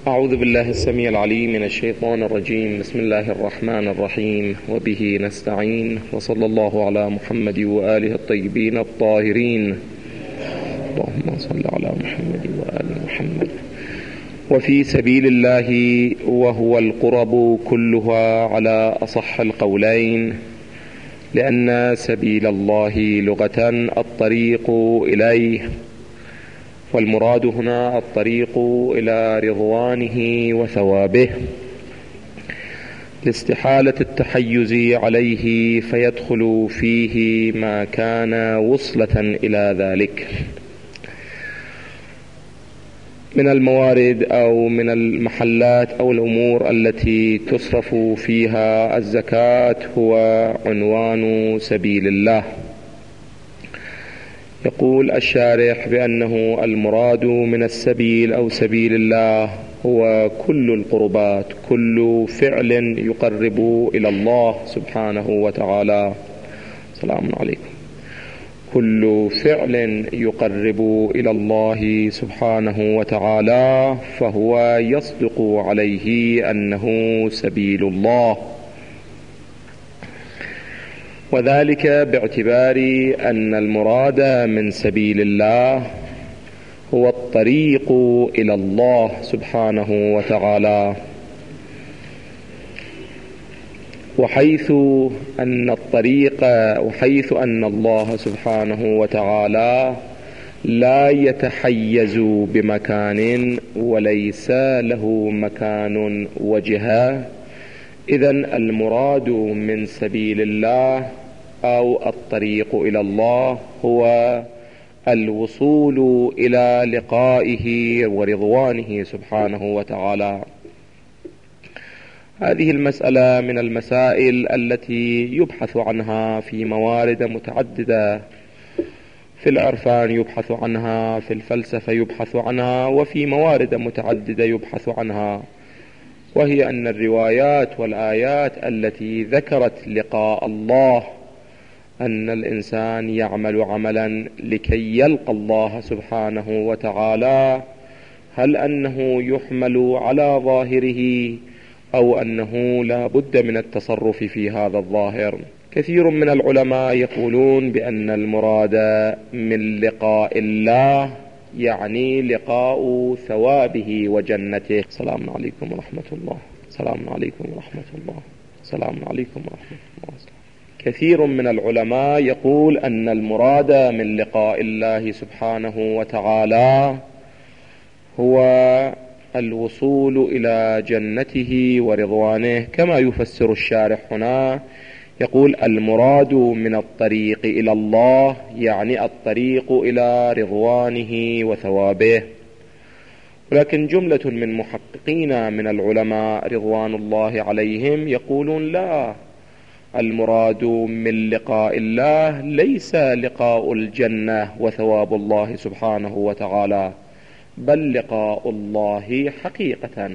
أعوذ بالله السميع العليم من الشيطان الرجيم. بسم الله الرحمن الرحيم، وبه نستعين، وصلى الله على محمد وآله الطيبين الطاهرين. اللهم صل على محمد وآل محمد. وفي سبيل الله وهو القرب كلها على أصح القولين، لأن سبيل الله لغة الطريق إليه، والمراد هنا الطريق إلى رضوانه وثوابه، لاستحالة التحيز عليه فيدخل فيه ما كان وصلة إلى ذلك من الموارد أو من المحلات أو الأمور التي تصرف فيها الزكاة. هو عنوان سبيل الله. يقول الشارح بأنه المراد من السبيل أو سبيل الله هو كل القربات، كل فعل يقرب إلى الله سبحانه وتعالى. سلام عليكم. كل فعل يقرب إلى الله سبحانه وتعالى فهو يصدق عليه أنه سبيل الله، وذلك باعتبار أن المراد من سبيل الله هو الطريق إلى الله سبحانه وتعالى، وحيث أن الله سبحانه وتعالى لا يتحيز بمكان وليس له مكان وجهة، إذن المراد من سبيل الله أو الطريق إلى الله هو الوصول إلى لقائه ورضوانه سبحانه وتعالى. هذه المسألة من المسائل التي يبحث عنها في موارد متعددة، في العرفان يبحث عنها، في الفلسفة يبحث عنها، وفي موارد متعددة يبحث عنها، وهي أن الروايات والآيات التي ذكرت لقاء الله، أن الإنسان يعمل عملا لكي يلقى الله سبحانه وتعالى، هل أنه يحمل على ظاهره أو أنه لا بد من التصرف في هذا الظاهر؟ كثير من العلماء يقولون بأن المراد من لقاء الله يعني لقاء ثوابه وجنته. السلام عليكم ورحمة الله. السلام عليكم ورحمة الله. السلام عليكم ورحمة الله. كثير من العلماء يقول أن المراد من لقاء الله سبحانه وتعالى هو الوصول إلى جنته ورضوانه، كما يفسر الشارح هنا، يقول المراد من الطريق إلى الله يعني الطريق إلى رضوانه وثوابه. ولكن جملة من محققين من العلماء رضوان الله عليهم يقولون لا، المراد من لقاء الله ليس لقاء الجنة وثواب الله سبحانه وتعالى، بل لقاء الله حقيقة.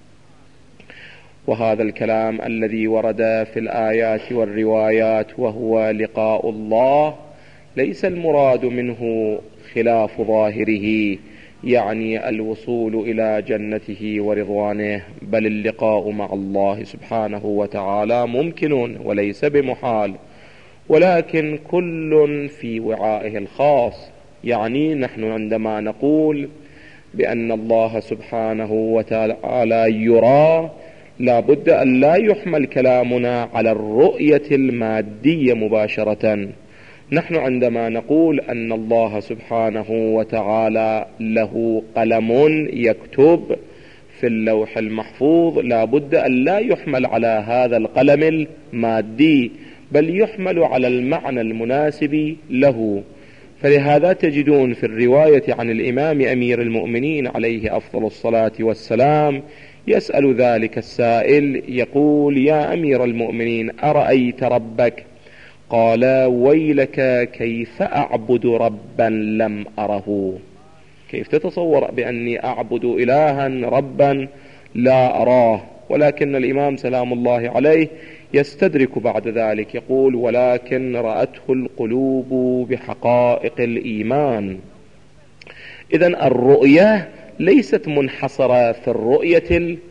وهذا الكلام الذي ورد في الآيات والروايات وهو لقاء الله ليس المراد منه خلاف ظاهره، يعني الوصول إلى جنته ورضوانه، بل اللقاء مع الله سبحانه وتعالى ممكن وليس بمحال، ولكن كل في وعائه الخاص. يعني نحن عندما نقول بأن الله سبحانه وتعالى يرى، لا بد أن لا يحمل كلامنا على الرؤية المادية مباشرة. نحن عندما نقول أن الله سبحانه وتعالى له قلم يكتب في اللوح المحفوظ، لا بد أن لا يحمل على هذا القلم المادي، بل يحمل على المعنى المناسب له. فلهذا تجدون في الرواية عن الإمام أمير المؤمنين عليه أفضل الصلاة والسلام يسأل ذلك السائل يقول: يا أمير المؤمنين، أرأيت ربك؟ قال: ويلك، كيف أعبد ربا لم أره؟ كيف تتصور بأني أعبد إلها ربا لا أراه؟ ولكن الإمام سلام الله عليه يستدرك بعد ذلك يقول: ولكن رأته القلوب بحقائق الإيمان. إذن الرؤية ليست منحصرة في الرؤية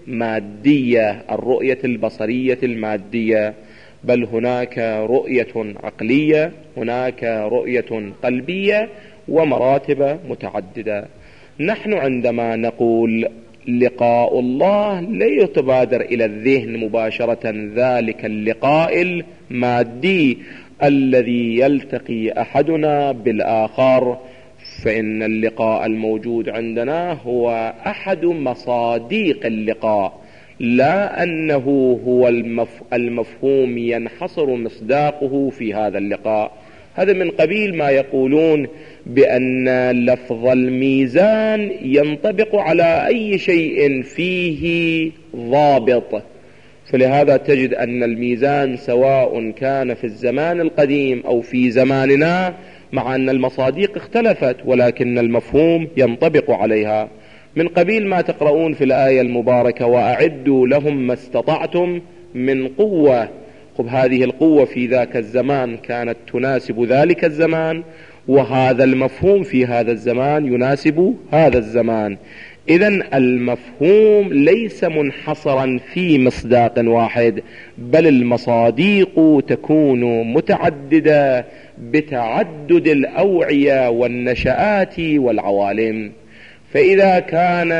المادية، الرؤية البصرية المادية، بل هناك رؤية عقلية، هناك رؤية قلبية، ومراتب متعددة. نحن عندما نقول لقاء الله لا يتبادر إلى الذهن مباشرة ذلك اللقاء المادي الذي يلتقي أحدنا بالآخر، فإن اللقاء الموجود عندنا هو أحد مصاديق اللقاء، لا أنه هو المفهوم ينحصر مصداقه في هذا اللقاء. هذا من قبيل ما يقولون بأن لفظ الميزان ينطبق على أي شيء فيه ضابط، فلهذا تجد أن الميزان سواء كان في الزمان القديم أو في زماننا، مع أن المصاديق اختلفت ولكن المفهوم ينطبق عليها. من قبيل ما تقرؤون في الآية المباركة وأعدوا لهم ما استطعتم من قوة. هذه القوة في ذاك الزمان كانت تناسب ذلك الزمان، وهذا المفهوم في هذا الزمان يناسب هذا الزمان. إذن المفهوم ليس منحصرا في مصداق واحد، بل المصاديق تكون متعددة بتعدد الأوعية والنشآت والعوالم. فإذا كان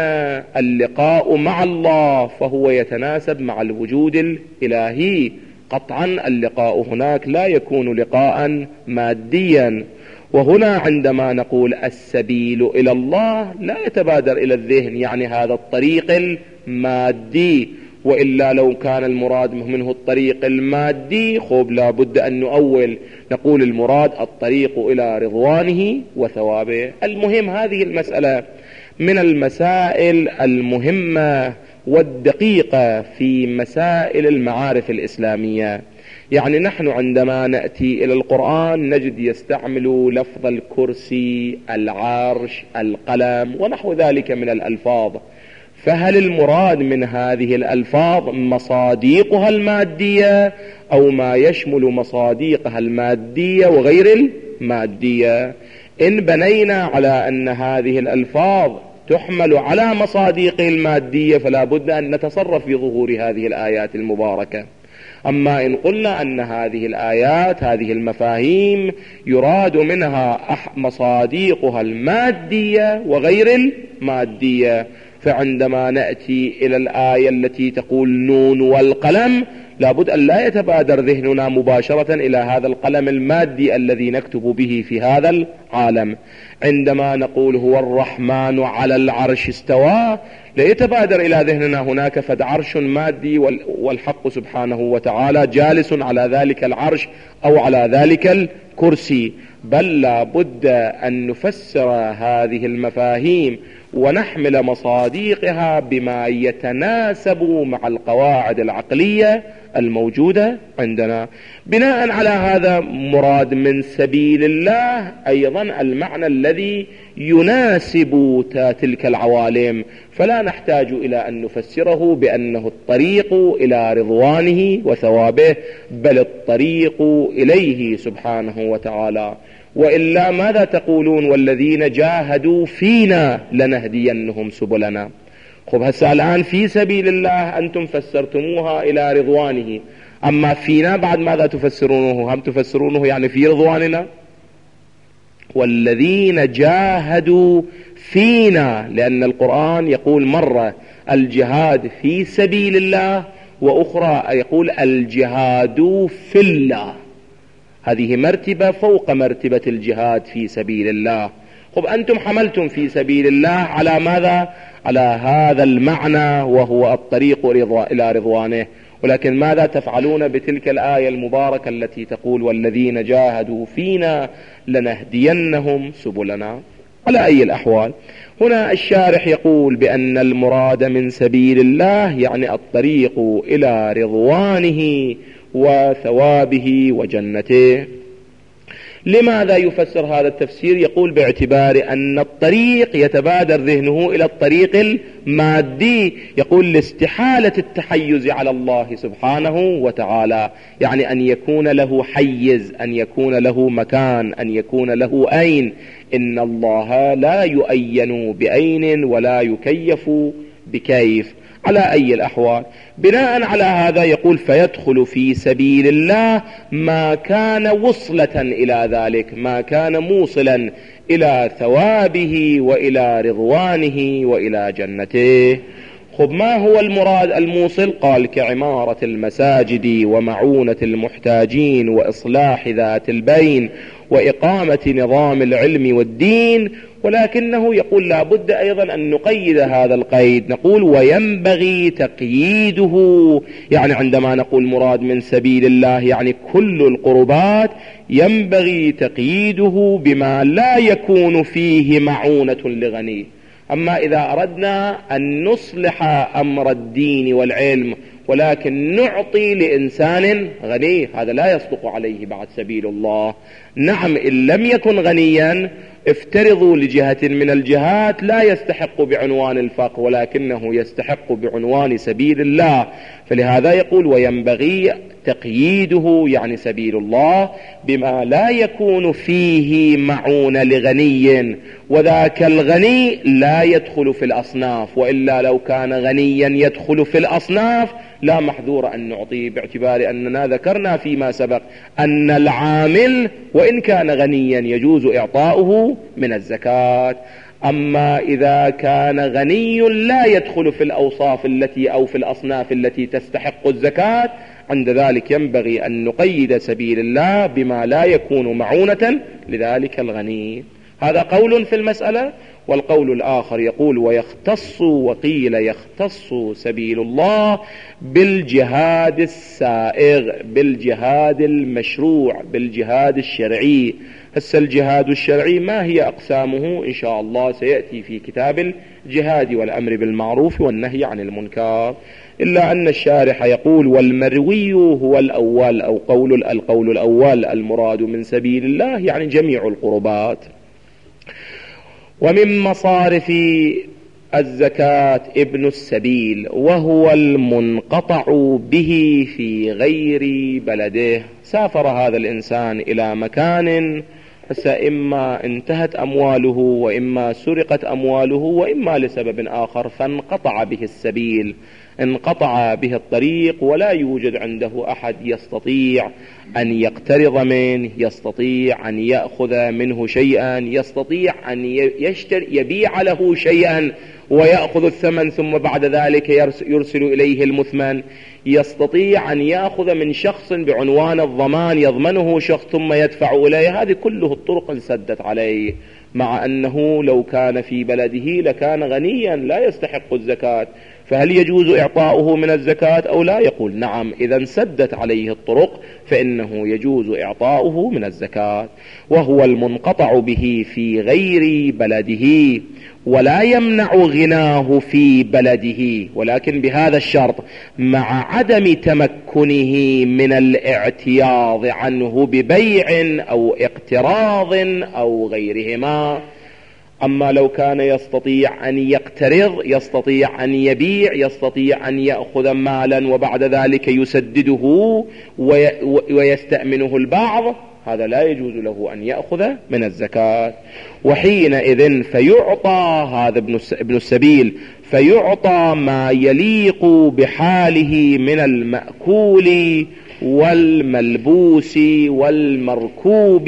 اللقاء مع الله فهو يتناسب مع الوجود الإلهي، قطعا اللقاء هناك لا يكون لقاء ماديا. وهنا عندما نقول السبيل إلى الله لا يتبادر إلى الذهن يعني هذا الطريق المادي، وإلا لو كان المراد منه الطريق المادي لا بد أن نقول المراد الطريق إلى رضوانه وثوابه. المهم هذه المسألة من المسائل المهمة والدقيقة في مسائل المعارف الإسلامية. يعني نحن عندما نأتي إلى القرآن نجد يستعمل لفظ الكرسي، العرش، القلم ونحو ذلك من الألفاظ، فهل المراد من هذه الألفاظ مصاديقها المادية أو ما يشمل مصاديقها المادية وغير المادية؟ إن بنينا على أن هذه الألفاظ تحمل على مصاديقه المادية فلا بد أن نتصرف في ظهور هذه الآيات المباركة. أما إن قلنا أن هذه الآيات هذه المفاهيم يراد منها مصاديقها المادية وغير المادية، فعندما نأتي إلى الآية التي تقول نون والقلم لابد أن لا يتبادر ذهننا مباشرة إلى هذا القلم المادي الذي نكتب به في هذا العالم. عندما نقول هو الرحمن على العرش استوى لا يتبادر إلى ذهننا هناك فد عرش مادي والحق سبحانه وتعالى جالس على ذلك العرش أو على ذلك الكرسي، بل لا بد أن نفسر هذه المفاهيم ونحمل مصاديقها بما يتناسب مع القواعد العقلية الموجودة عندنا. بناء على هذا مراد من سبيل الله أيضا المعنى الذي يناسب تلك العوالم، فلا نحتاج إلى أن نفسره بأنه الطريق إلى رضوانه وثوابه، بل الطريق إليه سبحانه وتعالى. وإلا ماذا تقولون والذين جاهدوا فينا لنهدينهم سبلنا؟ هسه الآن في سبيل الله أنتم فسرتموها إلى رضوانه، أما فينا بعد ماذا تفسرونه؟ هم تفسرونه يعني في رضواننا؟ والذين جاهدوا فينا، لأن القرآن يقول مرة الجهاد في سبيل الله وأخرى يقول الجهاد في الله، هذه مرتبة فوق مرتبة الجهاد في سبيل الله. أنتم حملتم في سبيل الله على ماذا؟ على هذا المعنى وهو الطريق إلى رضوانه، ولكن ماذا تفعلون بتلك الآية المباركة التي تقول والذين جاهدوا فينا لنهدينهم سبلنا؟ على أي الأحوال هنا الشارح يقول بأن المراد من سبيل الله يعني الطريق إلى رضوانه وثوابه وجنته. لماذا يفسر هذا التفسير؟ يقول باعتبار أن الطريق يتبادر ذهنه إلى الطريق المادي، يقول لاستحالة التحيز على الله سبحانه وتعالى، يعني أن يكون له حيز، أن يكون له مكان، أن يكون له أين. إن الله لا يؤين بأين ولا يكيف بكيف. على أي الأحوال بناء على هذا يقول فيدخل في سبيل الله ما كان وصلة إلى ذلك، ما كان موصلا إلى ثوابه وإلى رضوانه وإلى جنته. خب ما هو المراد الموصل؟ قال كعمارة المساجد ومعونة المحتاجين وإصلاح ذات البين وإقامة نظام العلم والدين. ولكنه يقول لا بد أيضا أن نقيد هذا القيد، نقول وينبغي تقييده، يعني عندما نقول مراد من سبيل الله يعني كل القربات، ينبغي تقييده بما لا يكون فيه معونة لغني. أما إذا أردنا أن نصلح أمر الدين والعلم ولكن نعطي لإنسان غني، هذا لا يصدق عليه بعد سبيل الله. نعم إن لم يكن غنيا افترضوا لجهة من الجهات لا يستحق بعنوان الفقر ولكنه يستحق بعنوان سبيل الله، فلهذا يقول وينبغي تقييده يعني سبيل الله بما لا يكون فيه معون لغني، وذاك الغني لا يدخل في الأصناف، وإلا لو كان غنيا يدخل في الأصناف لا محذور أن نعطيه، باعتبار أننا ذكرنا فيما سبق أن العامل وإن كان غنيا يجوز إعطاؤه من الزكاة. أما إذا كان غني لا يدخل في الأوصاف التي أو في الأصناف التي تستحق الزكاة، عند ذلك ينبغي أن نقيد سبيل الله بما لا يكون معونة لذلك الغني. هذا قول في المسألة. والقول الآخر يقول ويختص، وقيل يختص سبيل الله بالجهاد السائغ، بالجهاد المشروع، بالجهاد الشرعي. هسه الجهاد الشرعي ما هي أقسامه؟ إن شاء الله سيأتي في كتاب الجهاد والأمر بالمعروف والنهي عن المنكر. إلا أن الشارح يقول والمروي هو الأول، أو القول الأول المراد من سبيل الله يعني جميع القربات. ومن مصارف الزكاة ابن السبيل، وهو المنقطع به في غير بلده. سافر هذا الإنسان إلى مكان فإما انتهت أمواله وإما سرقت أمواله وإما لسبب آخر فانقطع به السبيل، انقطع به الطريق، ولا يوجد عنده أحد يستطيع أن يقترض منه، يستطيع أن يأخذ منه شيئا، يستطيع أن يبيع له شيئا ويأخذ الثمن ثم بعد ذلك يرسل إليه المثمن، يستطيع أن يأخذ من شخص بعنوان الضمان يضمنه شخص ثم يدفع إليه. هذه كله الطرق انسدت عليه، مع أنه لو كان في بلده لكان غنيا لا يستحق الزكاة، فهل يجوز إعطاؤه من الزكاة أو لا؟ يقول نعم، إذا انسدت عليه الطرق فإنه يجوز إعطاؤه من الزكاة. وهو المنقطع به في غير بلده، ولا يمنع غناه في بلده، ولكن بهذا الشرط مع عدم تمكنه من الاعتياض عنه ببيع أو اقتراض أو غيرهما. أما لو كان يستطيع أن يقترض، يستطيع أن يبيع، يستطيع أن يأخذ مالا وبعد ذلك يسدده ويستأمنه البعض، هذا لا يجوز له أن يأخذ من الزكاة. وحينئذ فيعطى هذا ابن السبيل، فيعطى ما يليق بحاله من المأكول والملبوس والمركوب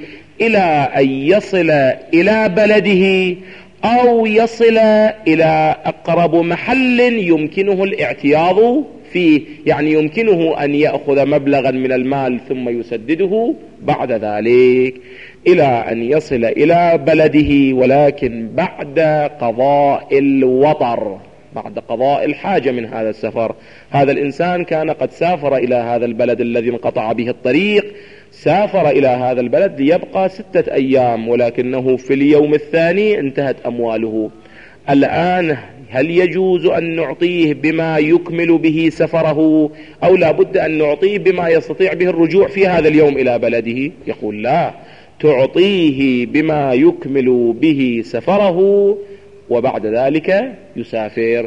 إلى أن يصل إلى بلده أو يصل إلى أقرب محل يمكنه الاعتياض فيه، يعني يمكنه أن يأخذ مبلغا من المال ثم يسدده بعد ذلك إلى أن يصل إلى بلده، ولكن بعد قضاء الوطر، بعد قضاء الحاجة من هذا السفر. هذا الإنسان كان قد سافر إلى هذا البلد الذي انقطع به الطريق، سافر إلى هذا البلد ليبقى 6 أيام، ولكنه في اليوم الثاني انتهت أمواله. الآن هل يجوز أن نعطيه بما يكمل به سفره أو لا بد أن نعطيه بما يستطيع به الرجوع في هذا اليوم إلى بلده؟ يقول لا، تعطيه بما يكمل به سفره، وبعد ذلك يسافر.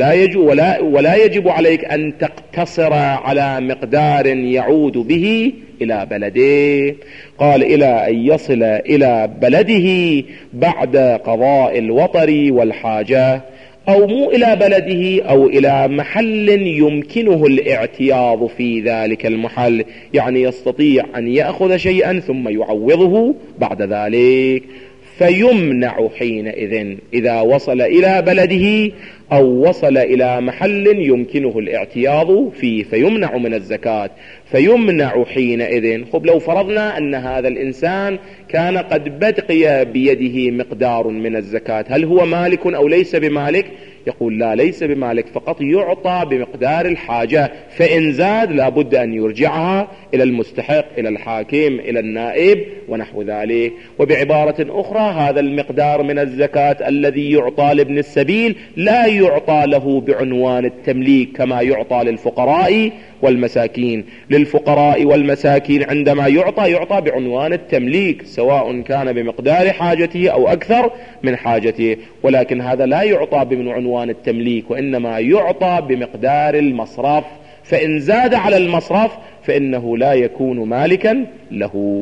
ولا يجب عليك أن تقتصر على مقدار يعود به إلى بلده. قال إلى أن يصل إلى بلده بعد قضاء الوطر والحاجة، أو مو إلى بلده، أو إلى محل يمكنه الاعتياض في ذلك المحل، يعني يستطيع أن يأخذ شيئا ثم يعوضه بعد ذلك. فيمنع حينئذ إذا وصل إلى بلده أو وصل إلى محل يمكنه الاعتياض فيه، فيمنع من الزكاة. فيمنع حينئذ. خب لو فرضنا أن هذا الإنسان كان قد بقي بيده مقدار من الزكاة، هل هو مالك أو ليس بمالك؟ يقول لا، ليس بمالك، فقط يعطى بمقدار الحاجة، فإن زاد لا بد أن يرجعها إلى المستحق، إلى الحاكم، إلى النائب ونحو ذلك. وبعبارة أخرى، هذا المقدار من الزكاة الذي يعطى لابن السبيل لا يعطى له بعنوان التمليك كما يعطى للفقراء والمساكين. للفقراء والمساكين عندما يعطى بعنوان التمليك، سواء كان بمقدار حاجته أو أكثر من حاجته، ولكن هذا لا يعطى بعنوان التمليك، وإنما يعطى بمقدار المصرف، فإن زاد على المصرف فإنه لا يكون مالكا له.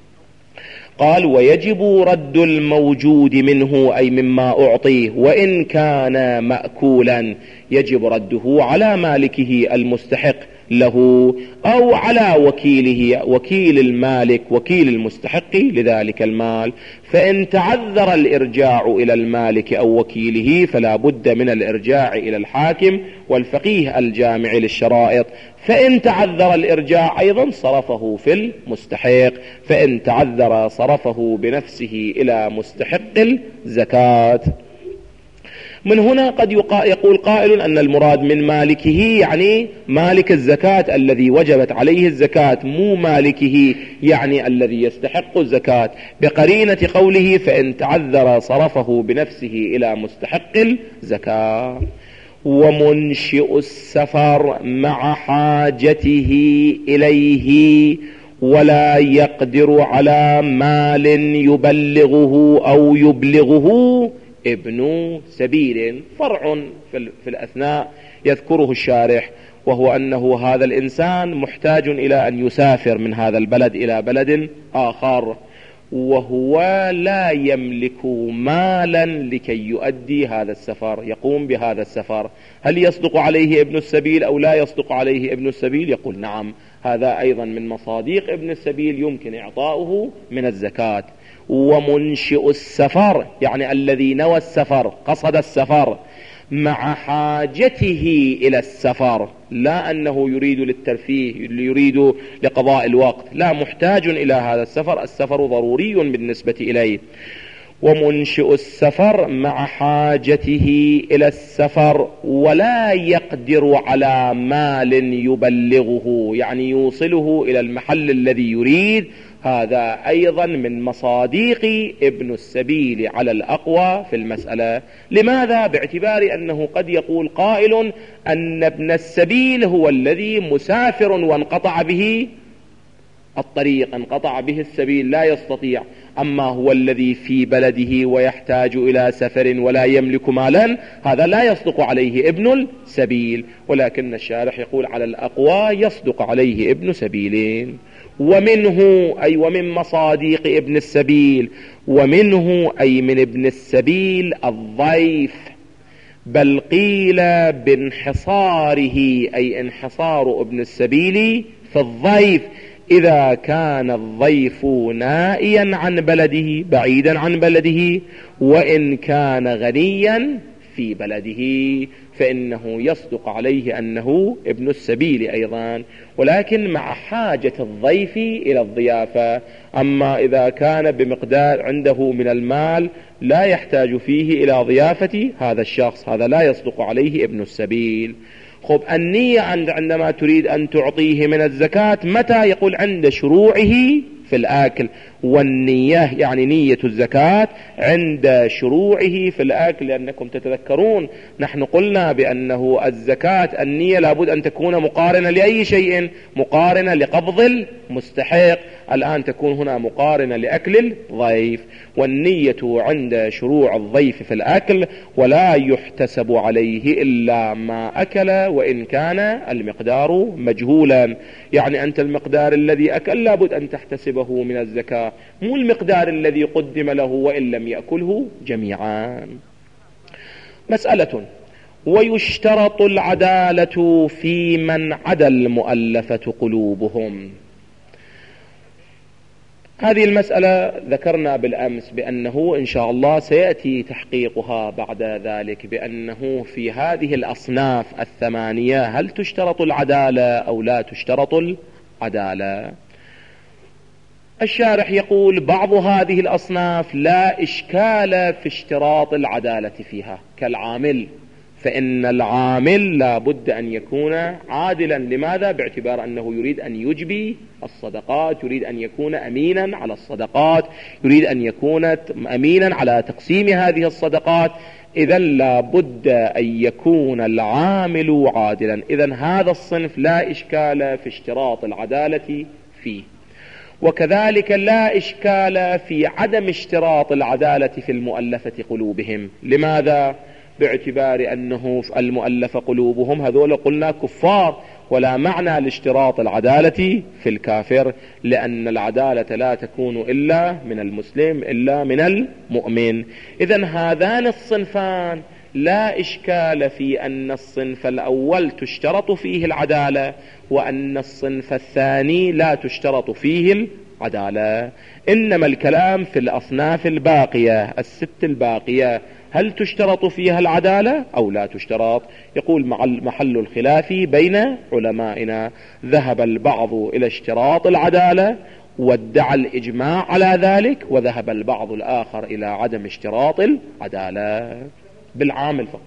قال ويجب رد الموجود منه أي مما أعطيه، وإن كان مأكولا يجب رده على مالكه المستحق له أو على وكيله، وكيل المالك وكيل المستحق لذلك المال. فإن تعذر الإرجاع إلى المالك أو وكيله فلا بد من الإرجاع إلى الحاكم والفقيه الجامع للشرائط. فإن تعذر الإرجاع أيضا صرفه في المستحق، فإن تعذر صرفه بنفسه إلى مستحق الزكاة. من هنا قد يقول قائل أن المراد من مالكه يعني مالك الزكاة الذي وجبت عليه الزكاة، مو مالكه يعني الذي يستحق الزكاة، بقرينة قوله فإن تعذر صرفه بنفسه إلى مستحق الزكاة. ومنشئ السفر مع حاجته إليه ولا يقدر على مال يبلغه أو يبلغه ابن سبيل. فرع في الأثناء يذكره الشارح، وهو أنه هذا الإنسان محتاج إلى أن يسافر من هذا البلد إلى بلد آخر، وهو لا يملك مالا لكي يؤدي هذا السفر، يقوم بهذا السفر. هل يصدق عليه ابن السبيل أو لا يصدق عليه ابن السبيل؟ يقول نعم، هذا أيضا من مصاديق ابن السبيل يمكن إعطاؤه من الزكاة. ومنشئ السفر يعني الذي نوى السفر، قصد السفر مع حاجته إلى السفر، لا أنه يريد للترفيه، يريد لقضاء الوقت، لا، محتاج إلى هذا السفر، السفر ضروري بالنسبة إليه. ومنشئ السفر مع حاجته إلى السفر ولا يقدر على مال يبلغه يعني يوصله إلى المحل الذي يريد، هذا أيضا من مصاديق ابن السبيل على الأقوى في المسألة. لماذا؟ باعتبار أنه قد يقول قائل أن ابن السبيل هو الذي مسافر وانقطع به الطريق، انقطع به السبيل، لا يستطيع، أما هو الذي في بلده ويحتاج إلى سفر ولا يملك مالا، هذا لا يصدق عليه ابن السبيل. ولكن الشارح يقول على الأقوى يصدق عليه ابن سبيلين. ومنه أي ومن مصاديق ابن السبيل، ومنه أي من ابن السبيل الضيف، بل قيل بانحصاره أي انحصار ابن السبيل في الضيف إذا كان الضيف نائيا عن بلده بعيدا عن بلده، وإن كان غنيا في بلده فإنه يصدق عليه أنه ابن السبيل أيضا، ولكن مع حاجة الضيف إلى الضيافة. أما إذا كان بمقدار عنده من المال لا يحتاج فيه إلى ضيافة هذا الشخص، هذا لا يصدق عليه ابن السبيل. خب النية عندما تريد أن تعطيه من الزكاة متى؟ يقول عند شروعه في الآكل، والنية يعني نية الزكاة عند شروعه في الأكل، لأنكم تتذكرون نحن قلنا بأنه الزكاة النية لابد أن تكون مقارنة لأي شيء، مقارنة لقبض المستحق، الآن تكون هنا مقارنة لأكل الضيف، والنية عند شروع الضيف في الأكل، ولا يحتسب عليه إلا ما أكل وإن كان المقدار مجهولا. يعني أنت المقدار الذي أكل لابد أن تحتسبه من الزكاة، مو المقدار الذي قدم له وإن لم يأكله جميعا. مسألة: ويشترط العدالة في من عدا المؤلفة قلوبهم. هذه المسألة ذكرنا بالأمس بأنه إن شاء الله سيأتي تحقيقها بعد ذلك، بأنه في هذه الأصناف الثمانية هل تشترط العدالة أو لا تشترط العدالة. الشارح يقول بعض هذه الأصناف لا إشكال في اشتراط العدالة فيها، كالعامل، فإن العامل لا بد أن يكون عادلا. لماذا؟ باعتبار أنه يريد أن يجبي الصدقات، يريد أن يكون أمينا على الصدقات، يريد أن يكون أمينا على تقسيم هذه الصدقات، إذن لا بد أن يكون العامل عادلا. إذن هذا الصنف لا إشكال في اشتراط العدالة فيه. وكذلك لا إشكال في عدم اشتراط العدالة في المؤلفة قلوبهم. لماذا؟ باعتبار أنه المؤلف قلوبهم هذول قلنا كفار، ولا معنى لاشتراط العدالة في الكافر، لأن العدالة لا تكون إلا من المسلم إلا من المؤمن. إذن هذان الصنفان لا إشكال في أن الصنف الأول تشترط فيه العدالة، وأن الصنف الثاني لا تشترط فيه العدالة. إنما الكلام في الأصناف الباقية الست الباقية هل تشترط فيها العدالة أو لا تشترط. يقول محل الخلاف بين علمائنا، ذهب البعض إلى اشتراط العدالة وادعى الإجماع على ذلك، وذهب البعض الآخر إلى عدم اشتراط العدالة بالعامل فقط،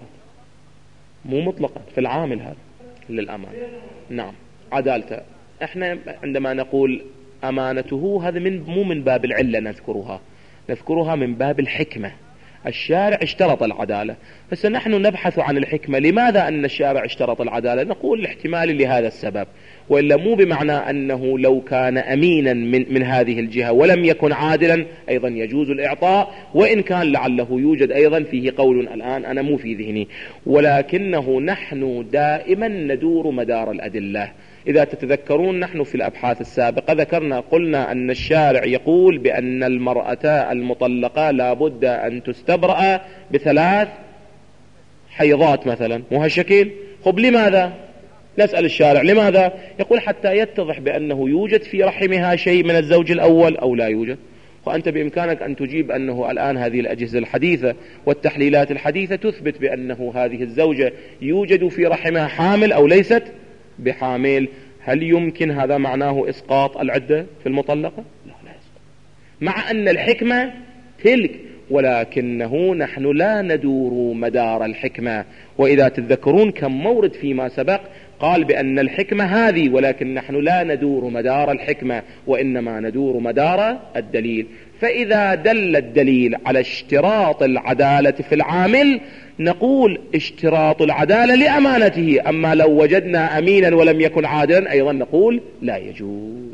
مو مطلقا في العامل هذا للأمان. نعم عدالته، احنا عندما نقول أمانته هذا مو من باب العلة نذكرها من باب الحكمة. الشارع اشترط العدالة، بس نحن نبحث عن الحكمة. لماذا أن الشارع اشترط العدالة؟ نقول الاحتمال لهذا السبب، وإلا مو بمعنى أنه لو كان أمينا من هذه الجهة ولم يكن عادلا أيضا يجوز الإعطاء، وإن كان لعله يوجد أيضا فيه قول الآن أنا مو في ذهني، ولكنه نحن دائما ندور مدار الأدلة. إذا تتذكرون نحن في الأبحاث السابقة قلنا أن الشارع يقول بأن المرأة المطلقة لا بد أن تستبرأ ب3 حيضات مثلا، مو هالشكل؟ خب لماذا؟ نسأل الشارع لماذا؟ يقول حتى يتضح بأنه يوجد في رحمها شيء من الزوج الأول أو لا يوجد. وأنت بإمكانك أن تجيب أنه الآن هذه الأجهزة الحديثة والتحليلات الحديثة تثبت بأنه هذه الزوجة يوجد في رحمها حامل أو ليست بحامل. هل يمكن هذا معناه إسقاط العدة في المطلقة؟ لا يسقط، مع أن الحكمة تلك، ولكنه نحن لا ندور مدار الحكمة. وإذا تتذكرون كم مورد فيما سبق قال بأن الحكمة هذه، ولكن نحن لا ندور مدار الحكمة وإنما ندور مدار الدليل. فإذا دل الدليل على اشتراط العدالة في العامل نقول اشتراط العدالة لأمانته، أما لو وجدنا أمينا ولم يكن عادلا أيضا نقول لا يجوز.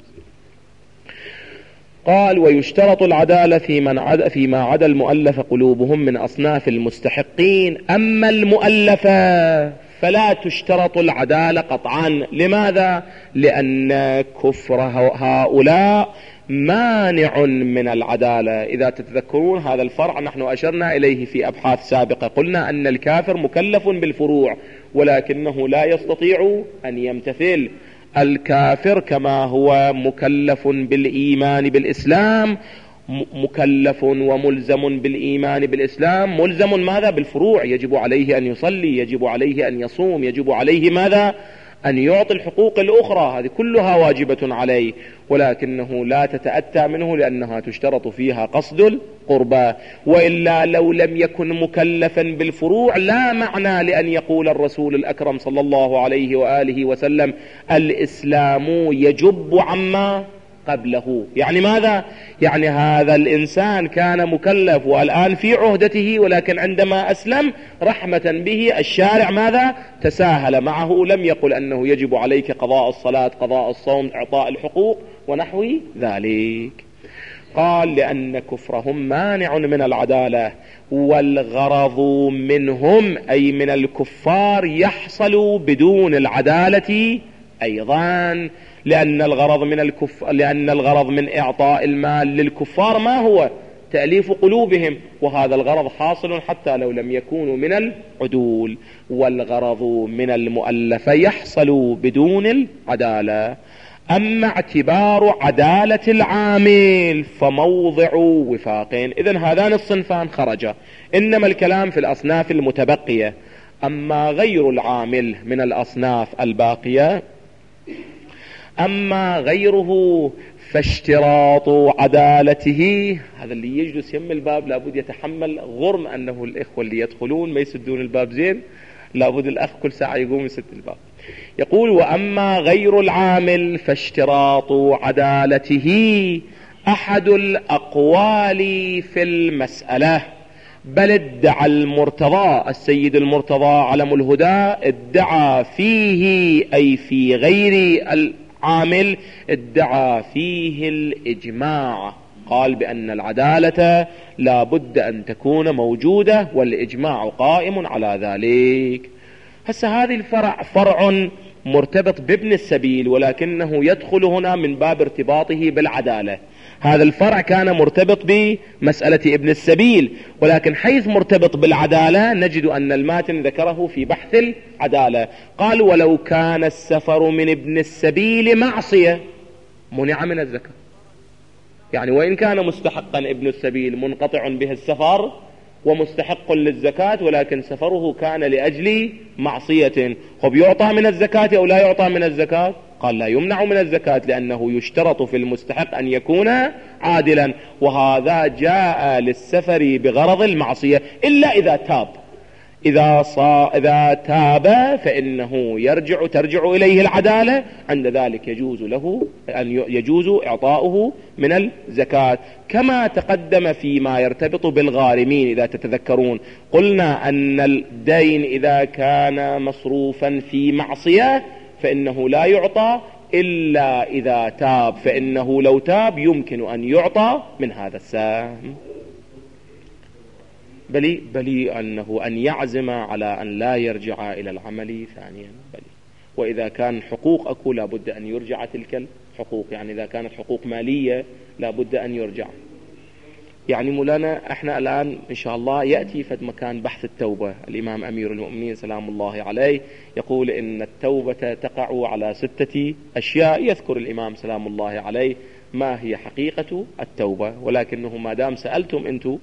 قال ويشترط العدالة فيما عدا المؤلف قلوبهم من أصناف المستحقين. أما المؤلفة فلا تشترط العدالة قطعا. لماذا؟ لأن كفر هؤلاء مانع من العدالة. إذا تتذكرون هذا الفرع نحن أشرنا إليه في أبحاث سابقة، قلنا أن الكافر مكلف بالفروع ولكنه لا يستطيع أن يمتثل. الكافر كما هو مكلف بالإيمان بالإسلام مكلف وملزم بالإيمان بالإسلام، ملزم ماذا؟ بالفروع، يجب عليه أن يصلي، يجب عليه أن يصوم، يجب عليه ماذا؟ أن يعطي الحقوق الأخرى، هذه كلها واجبة عليه، ولكنه لا تتأتى منه لأنها تشترط فيها قصد القربى. وإلا لو لم يكن مكلفا بالفروع لا معنى لأن يقول الرسول الأكرم صلى الله عليه وآله وسلم الإسلام يجب عما قبله. يعني ماذا؟ يعني هذا الإنسان كان مكلف والآن في عهدته، ولكن عندما أسلم رحمة به الشارع ماذا؟ تساهل معه، لم يقل أنه يجب عليك قضاء الصلاة، قضاء الصوم، إعطاء الحقوق ونحو ذلك. قال لأن كفرهم مانع من العدالة، والغرض منهم أي من الكفار يحصل بدون العدالة أيضا، لأن الغرض من إعطاء المال للكفار ما هو؟ تأليف قلوبهم، وهذا الغرض حاصل حتى لو لم يكونوا من العدول. والغرض من المؤلفة يحصل بدون العدالة. أما اعتبار عدالة العامل فموضع وفاقين. إذن هذان الصنفان خرجا، إنما الكلام في الأصناف المتبقية. أما غير العامل من الأصناف الباقية، أما غيره فاشتراط عدالته. هذا اللي يجلس يم الباب لابد يتحمل غرم أنه الإخوة اللي يدخلون ما يسدون الباب زين، لابد الأخ كل ساعة يقوم يسد الباب. يقول وأما غير العامل فاشتراط عدالته أحد الأقوال في المسألة. بل ادعى المرتضى السيد المرتضى علم الهدى ادعى فيه أي في غير العامل ادعى فيه الإجماع. قال بأن العدالة لا بد أن تكون موجودة والإجماع قائم على ذلك. هسه هذه الفرع فرع مرتبط بابن السبيل، ولكنه يدخل هنا من باب ارتباطه بالعدالة. هذا الفرع كان مرتبط بمسألة ابن السبيل، ولكن حيث مرتبط بالعدالة نجد أن الماتن ذكره في بحث العدالة. قال ولو كان السفر من ابن السبيل معصية منع من الزكاة. يعني وإن كان مستحقا ابن السبيل منقطع به السفر ومستحق للزكاة، ولكن سفره كان لأجل معصية، خب يعطى من الزكاة أو لا يعطى من الزكاة؟ قال لا يمنع من الزكاة، لأنه يشترط في المستحق أن يكون عادلا، وهذا جاء للسفر بغرض المعصية إلا إذا تاب. إذا تاب فإنه ترجع إليه العدالة، عند ذلك يجوز له أن يجوز إعطاؤه من الزكاة. كما تقدم فيما يرتبط بالغارمين، إذا تتذكرون قلنا أن الدين إذا كان مصروفا في معصية فإنه لا يعطى إلا إذا تاب، فإنه لو تاب يمكن أن يعطى من هذا السهم. بل أنه أن يعزم على أن لا يرجع إلى العمل ثانيا. وإذا كان حقوق أكو لابد أن يرجع تلك الحقوق، يعني إذا كانت حقوق مالية لابد أن يرجع. يعني مولانا احنا الآن إن شاء الله يأتي في مكان بحث التوبة. الإمام أمير المؤمنين سلام الله عليه يقول إن التوبة تقع على 6 أشياء. يذكر الإمام سلام الله عليه ما هي حقيقة التوبة، ولكنه ما دام سألتم أنتم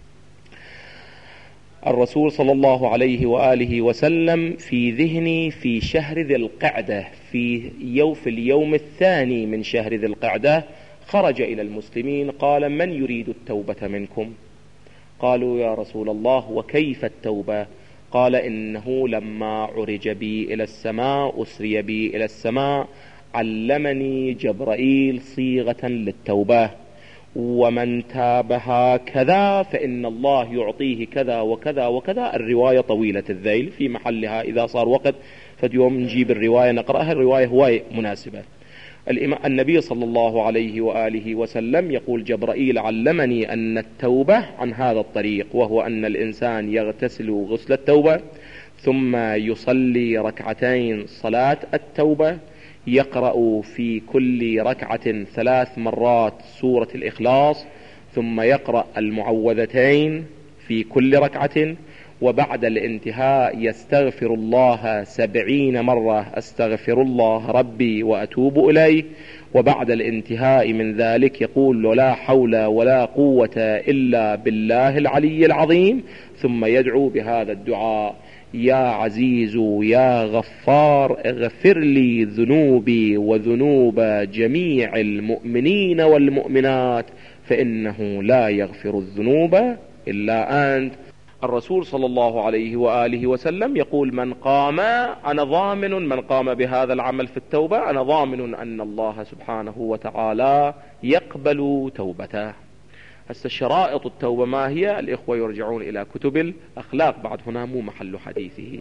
الرسول صلى الله عليه وآله وسلم في ذهني في شهر ذي القعدة في اليوم الثاني من شهر ذي القعدة خرج إلى المسلمين قال من يريد التوبة منكم؟ قالوا يا رسول الله وكيف التوبة؟ قال إنه لما عرج بي إلى السماء أسري بي إلى السماء علمني جبرائيل صيغة للتوبة، ومن تاب هكذا فإن الله يعطيه كذا وكذا وكذا. الرواية طويلة الذيل في محلها، إذا صار وقت فاليوم نجيب الرواية نقرأها، الرواية هواية مناسبة. النبي صلى الله عليه وآله وسلم يقول جبرائيل علمني أن التوبة عن هذا الطريق، وهو أن الإنسان يغتسل غسل التوبة ثم يصلي ركعتين صلاة التوبة، يقرأ في كل ركعة 3 مرات سورة الإخلاص، ثم يقرأ المعوذتين في كل ركعة، وبعد الانتهاء يستغفر الله 70 مرة استغفر الله ربي وأتوب إليه، وبعد الانتهاء من ذلك يقول لا حول ولا قوة إلا بالله العلي العظيم، ثم يدعو بهذا الدعاء يا عزيز يا غفار اغفر لي ذنوبي وذنوب جميع المؤمنين والمؤمنات فإنه لا يغفر الذنوب إلا أنت. الرسول صلى الله عليه وآله وسلم يقول من قام أنا ضامن من قام بهذا العمل في التوبة أنا ضامن أن الله سبحانه وتعالى يقبل توبته. هسه شرائط التوبة ما هي؟ الإخوة يرجعون إلى كتب الأخلاق، بعد هنا مو محل حديثه.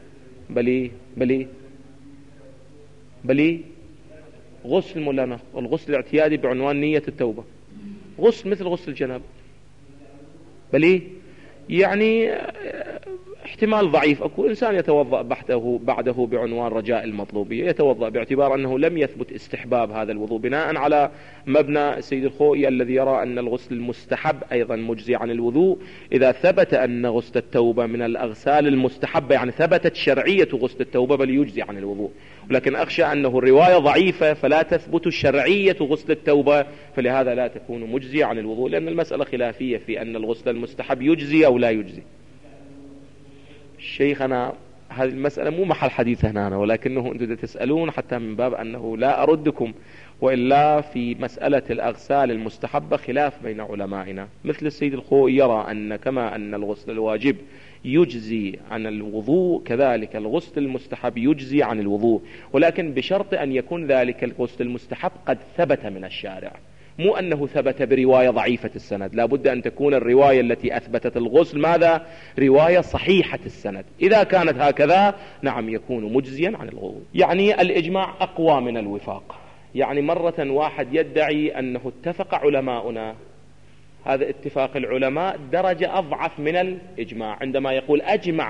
بلي غسل مولانا، الغسل الاعتيادي بعنوان نية التوبة، غسل مثل غسل الجنابة. بلي يعني احتمال ضعيف، اكو انسان يتوضأ بعده بعنوان رجاء المطلوبية، يتوضأ باعتبار انه لم يثبت استحباب هذا الوضوء، بناء على مبنى السيد الخوئي الذي يرى ان الغسل المستحب ايضا مجزي عن الوضوء. اذا ثبت ان غسل التوبة من الاغسال المستحبة، يعني ثبتت شرعية غسل التوبة، بل يجزي عن الوضوء. ولكن اخشى انه الرواية ضعيفة فلا تثبت شرعية غسل التوبة، فلهذا لا تكون مجزية عن الوضوء، لان المسألة خلافية في ان الغسل المستحب يجزي او لا يجزي. شيخنا هذه المسألة مو محل حديث هنا، ولكنه أنتم تسألون حتى من باب أنه لا أردكم، وإلا في مسألة الأغسال المستحبة خلاف بين علمائنا. مثل السيد الخوئي يرى أن كما أن الغسل الواجب يجزي عن الوضوء، كذلك الغسل المستحب يجزي عن الوضوء، ولكن بشرط أن يكون ذلك الغسل المستحب قد ثبت من الشارع، مو أنه ثبت برواية ضعيفة السند. لا بد أن تكون الرواية التي أثبتت الغسل ماذا؟ رواية صحيحة السند. إذا كانت هكذا نعم يكون مجزيا عن الوضوء. يعني الإجماع أقوى من الوفاق. يعني مرة واحد يدعي أنه اتفق علماؤنا، هذا اتفاق العلماء درجة أضعف من الإجماع. عندما يقول أجمع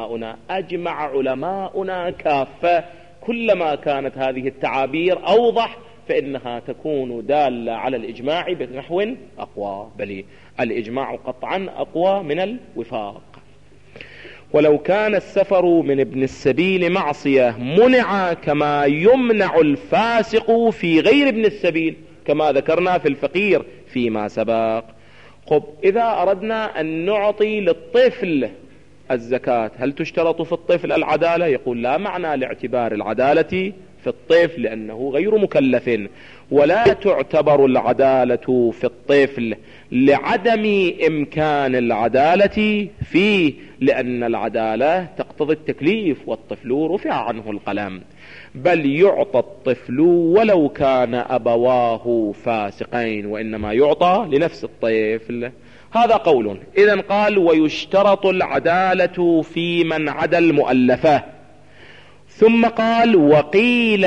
علماؤنا كافة، كلما كانت هذه التعابير أوضح فإنها تكون دالة على الإجماع بنحو أقوى. بل الإجماع قطعا أقوى من الوفاق. ولو كان السفر من ابن السبيل معصية منع كما يمنع الفاسق في غير ابن السبيل، كما ذكرنا في الفقير فيما سبق. خب إذا أردنا أن نعطي للطفل الزكاة، هل تشترط في الطفل العدالة؟ يقول لا معنى لاعتبار العدالة في الطفل لأنه غير مكلف، ولا تعتبر العدالة في الطفل لعدم إمكان العدالة فيه، لأن العدالة تقتضي التكليف والطفل رفع عنه القلم. بل يعطى الطفل ولو كان أبواه فاسقين، وإنما يعطى لنفس الطفل. هذا قول. إذن قال ويشترط العدالة في من عدا المؤلفة. ثم قال وقيل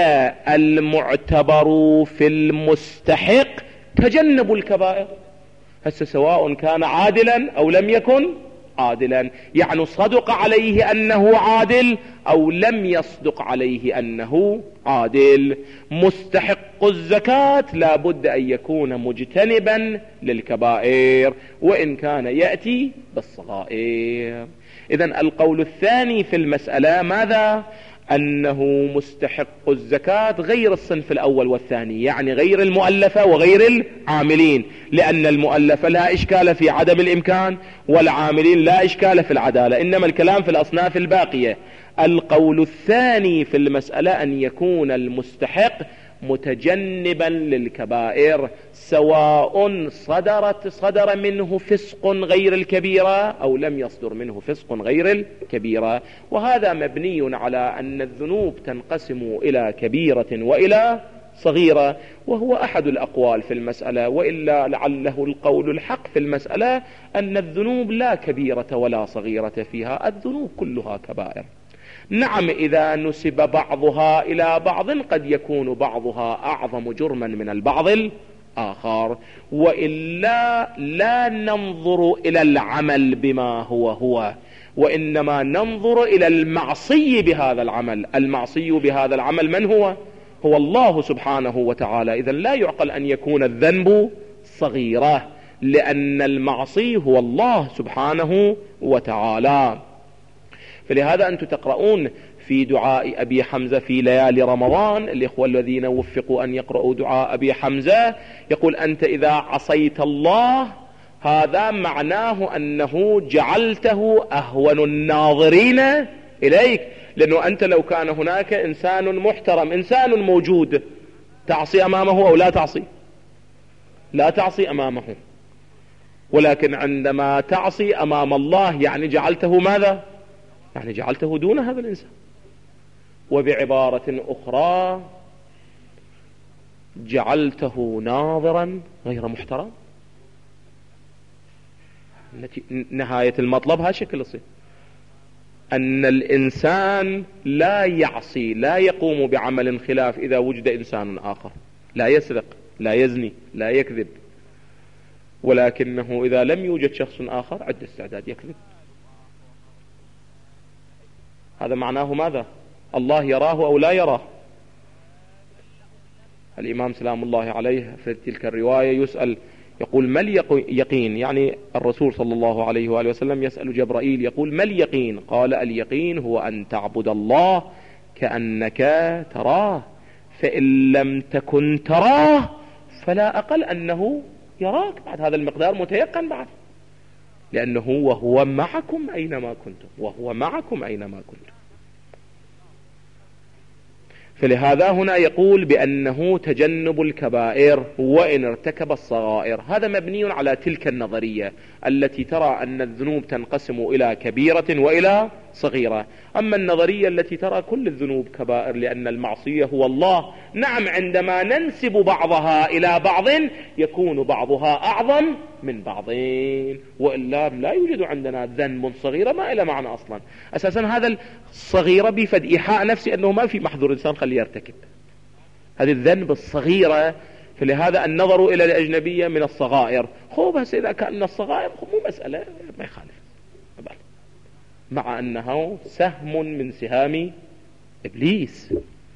المعتبر في المستحق تجنب الكبائر. هسه سواء كان عادلا أو لم يكن عادلا، يعني صدق عليه أنه عادل أو لم يصدق عليه أنه عادل. مستحق الزكاة لا بد أن يكون مجتنبا للكبائر وإن كان يأتي بالصغائر. إذن القول الثاني في المسألة ماذا؟ أنه مستحق الزكاة غير الصنف الأول والثاني، يعني غير المؤلفة وغير العاملين، لأن المؤلفة لا إشكال في عدم الإمكان، والعاملين لا إشكال في العدالة، إنما الكلام في الأصناف الباقية. القول الثاني في المسألة أن يكون المستحق متجنبا للكبائر، سواء صدر منه فسق غير الكبيرة أو لم يصدر منه فسق غير الكبيرة. وهذا مبني على أن الذنوب تنقسم إلى كبيرة وإلى صغيرة، وهو أحد الأقوال في المسألة، وإلا لعله القول الحق في المسألة أن الذنوب لا كبيرة ولا صغيرة فيها، الذنوب كلها كبائر. نعم إذا نسب بعضها إلى بعض قد يكون بعضها أعظم جرما من البعض الآخر، وإلا لا ننظر إلى العمل بما هو، وإنما ننظر إلى المعصي بهذا العمل. المعصي بهذا العمل من هو؟ هو الله سبحانه وتعالى. إذن لا يعقل أن يكون الذنب صغيرة، لأن المعصي هو الله سبحانه وتعالى. فلهذا أنتم تقرؤون في دعاء أبي حمزة في ليالي رمضان، الإخوة الذين وفقوا أن يقرأوا دعاء أبي حمزة، يقول أنت إذا عصيت الله هذا معناه أنه جعلته أهون الناظرين إليك، لأنه أنت لو كان هناك إنسان محترم، إنسان موجود، تعصي أمامه أو لا تعصي؟ لا تعصي أمامه. ولكن عندما تعصي أمام الله يعني جعلته ماذا؟ يعني جعلته دون هذا الإنسان. وبعبارة أخرى جعلته ناظرا غير محترم. نهاية المطلب ها شكل يصير أن الإنسان لا يعصي، لا يقوم بعمل خلاف إذا وجد إنسان آخر، لا يسرق، لا يزني، لا يكذب، ولكنه إذا لم يوجد شخص آخر عد استعداد يكذب. هذا معناه ماذا؟ الله يراه أو لا يراه؟ الإمام سلام الله عليه في تلك الرواية يسأل يقول ما اليقين؟ يعني الرسول صلى الله عليه وآله وسلم يسأل جبرائيل يقول ما اليقين؟ قال اليقين هو أن تعبد الله كأنك تراه، فإن لم تكن تراه فلا أقل أنه يراك. بعد هذا المقدار متيقن بعد، لأنه وهو معكم أينما كنتم، وهو معكم أينما كنتم. فلهذا هنا يقول بأنه تجنب الكبائر وإن ارتكب الصغائر. هذا مبني على تلك النظرية التي ترى أن الذنوب تنقسم إلى كبيرة وإلى صغيرة. أما النظرية التي ترى كل الذنوب كبائر لأن المعصية هو الله، نعم عندما ننسب بعضها إلى بعض يكون بعضها أعظم من بعضين، وإلا لا يوجد عندنا ذنب صغيرة ما إلى معنى أصلا. أساسا هذا الصغيرة بفد إيحاء نفسي أنه ما في محظور إنسان خليه يرتكب هذه الذنب الصغيرة. فلهذا النظر إلى الأجنبية من الصغائر. بس إذا كان من الصغائر مو مسألة ما يخالف، مع أنه سهم من سهام إبليس.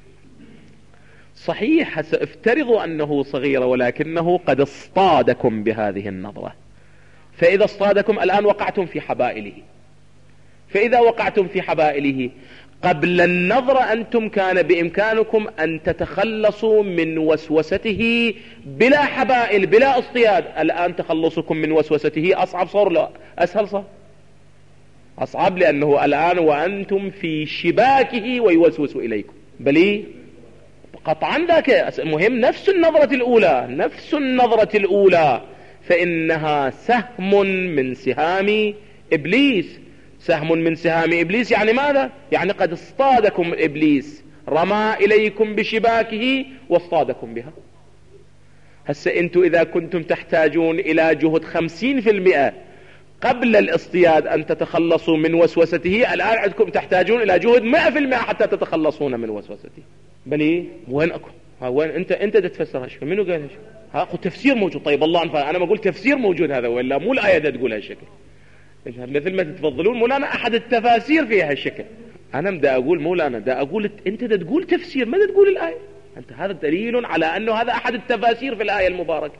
صحيح سافترض أنه صغير ولكنه قد اصطادكم بهذه النظرة. فإذا اصطادكم الآن وقعتم في حبائله، فإذا وقعتم في حبائله قبل النظرة أنتم كان بإمكانكم أن تتخلصوا من وسوسته بلا حبائل بلا اصطياد. الآن تخلصكم من وسوسته أصعب صار لا أسهل؟ صار أصعب، لأنه الآن وأنتم في شباكه ويوسوس إليكم. بلي قطعا ذاك مهم. نفس النظرة الأولى، نفس النظرة الأولى، فإنها سهم من سهام إبليس. سهم من سهام إبليس يعني ماذا؟ يعني قد اصطادكم إبليس، رمى إليكم بشباكه واصطادكم بها. هسه أنتم إذا كنتم تحتاجون إلى جهد 50% قبل الاصطياد أن تتخلصوا من وسوسته، الآن عندكم تحتاجون إلى جهد 100% حتى تتخلصون من وسوسته. بلي وين أكو؟ وين أنت تفسر هالشكل؟ منو قال هالشكل؟ أخو تفسير موجود. طيب الله أنفع. أنا ما أقول تفسير موجود هذا، ولا مو الآية تقول هالشكل مثل ما تتفضلون. مولانا أحد التفاسير فيها هالشكل. أنا دا أقول مولانا دا أقول أنت دا تقول تفسير ما دا تقول الآية. أنت هذا دليل على أنه هذا أحد التفاسير في الآية المباركة.